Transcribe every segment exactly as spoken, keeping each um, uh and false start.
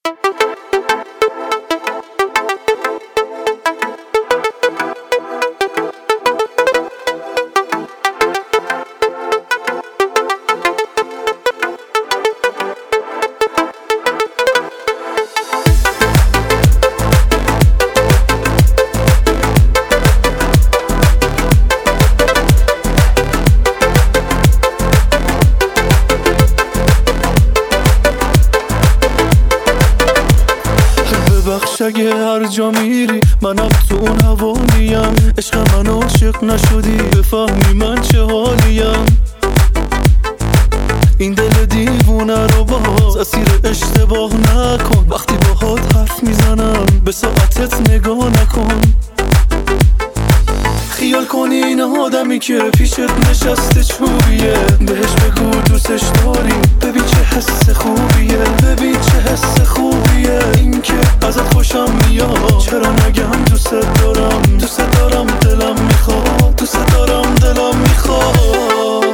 ببخش اگه هر جا میری منم تو اون حوالیم، عشق من عاشق نشدی بفهمی من چه حالیم. این دل دیوونه رو باز اسیر اشتباه نکن، وقتی باهات حرف میزنم به ساعتت نگاه نکن. خیال کنی این آدمی که پیشت نشسته چوبیه، بهش بگو دوستش داری، ببین چه حس خوبیه، ببین چه حس خوبیه. این که ازت خوشم میاد، چرا نگم دوست دارم، دوست دارم دلم میخواد، دوست دارم دلم میخواد.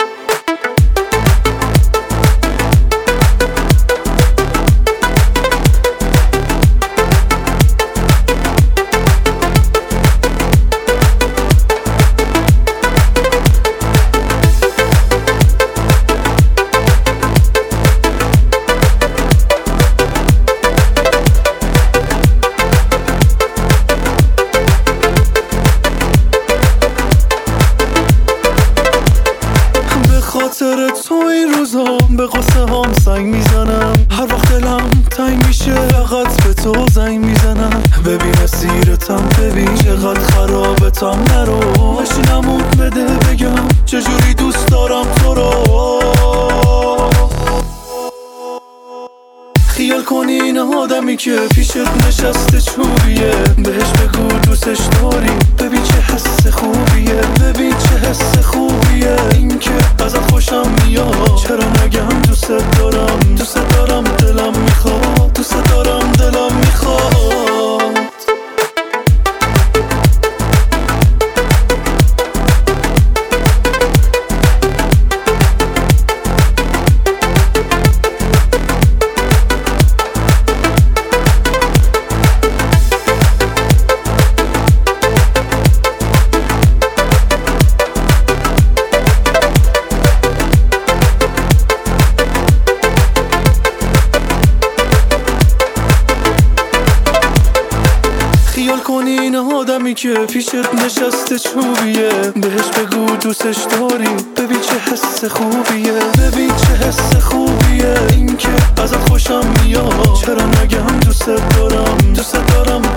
خاطر تو این روزا به قصه هم سنگ میزنم، هر وقت دلم تنگ میشه فقط به تو زنگ میزنم. ببین اسیرتم، ببین چقدر خرابتم، نرو بشینمون بده بگم چجوری دوست دارم تو رو. خیال کنی این آدمی که پیشت نشسته چوبیه، بهش بگو دوستش داری، ببین چه حس خوبیه، ببین چه حس خوبیه. این که ازت خوشم میاد، چرا نگم دوست دارم، دوست دارم دلم میخواد، دوست دارم دلم میخواد. خیال کنی این آدمی که پیشت نشسته چوبیه، بهش بگو دوستش داری، ببین چه حس خوبیه، ببین چه حس خوبیه. این که ازت خوشم میاد، چرا نگم دوست دارم، دوست دارم